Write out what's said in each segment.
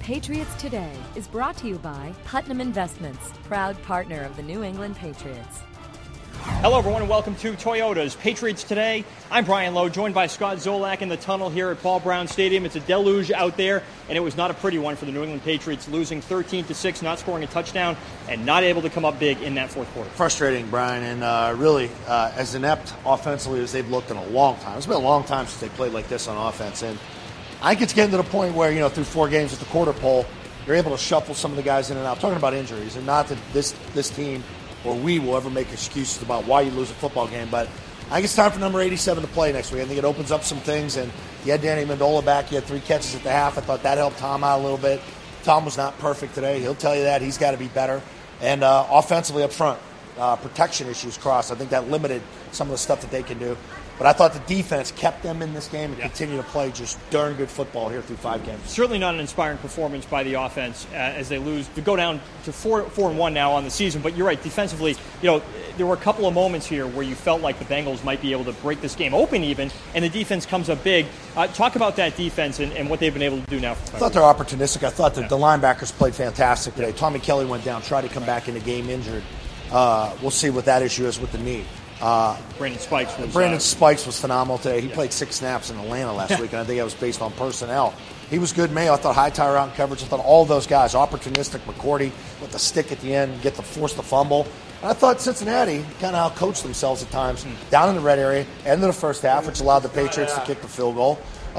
Patriots Today is brought to you by Putnam Investments, proud partner of the New England Patriots. Hello, everyone, and welcome to Toyota's Patriots Today. I'm Brian Lowe, joined by Scott Zolak in the tunnel here at Paul Brown Stadium. It's a deluge out there, and it was not a pretty one for the New England Patriots, losing 13-6, not scoring a touchdown, and not able to come up big in that fourth quarter. Frustrating, Brian, and really as inept offensively as they've looked in a long time. It's been a long time since they played like this on offense, and I think it's getting to the point where, through 4 games at the quarter pole, you're able to shuffle some of the guys in and out. I'm talking about injuries, and not that this team or we will ever make excuses about why you lose a football game, but I think it's time for number 87 to play next week. I think it opens up some things, and you had Danny Amendola back. He had 3 catches at the half. I thought that helped Tom out a little bit. Tom was not perfect today. He'll tell you that. He's got to be better. And offensively up front, protection issues crossed. I think that limited some of the stuff that they can do. But I thought the defense kept them in this game and continue to play just darn good football here through 5 games. Certainly not an inspiring performance by the offense as they lose to go down to 4-1 now on the season. But you're right, defensively, there were a couple of moments here where you felt like the Bengals might be able to break this game open even, and the defense comes up big. Talk about that defense and what they've been able to do now. I thought they're opportunistic. I thought that the linebackers played fantastic today. Tommy Kelly went down, tried to come back in the game injured. We'll see what that issue is with the knee. Brandon Spikes was phenomenal today. He played 6 snaps in Atlanta last week, and I think that was based on personnel. He was good. Mayo, I thought Hightower out in coverage. I thought all those guys, opportunistic, McCourty with the stick at the end, force the fumble. And I thought Cincinnati kind of outcoached themselves at times down in the red area, end of the first half, which allowed the Patriots to kick the field goal.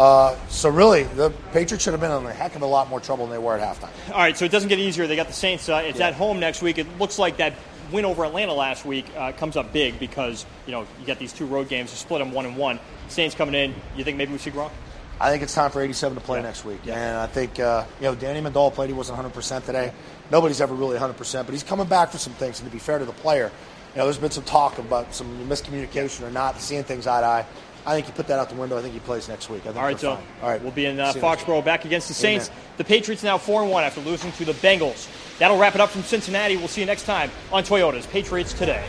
So really, the Patriots should have been in a heck of a lot more trouble than they were at halftime. All right, so it doesn't get easier. They got the Saints. It's at home next week. It looks like that win over Atlanta last week comes up big because, you got these 2 road games. You split them 1-1. Saints coming in. You think maybe we see Gronk? I think it's time for 87 to play next week. Yeah. And I think, Danny Amendola played. He wasn't 100% today. Nobody's ever really 100%, but he's coming back for some things. And to be fair to the player, there's been some talk about some miscommunication or not, seeing things eye to eye. I think you put that out the window. I think he plays next week. All right, so we'll be in Foxborough back against the Saints. Amen. The Patriots now 4-1 after losing to the Bengals. That'll wrap it up from Cincinnati. We'll see you next time on Toyota's Patriots Today.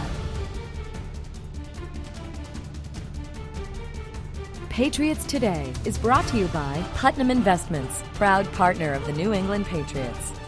Patriots Today is brought to you by Putnam Investments, proud partner of the New England Patriots.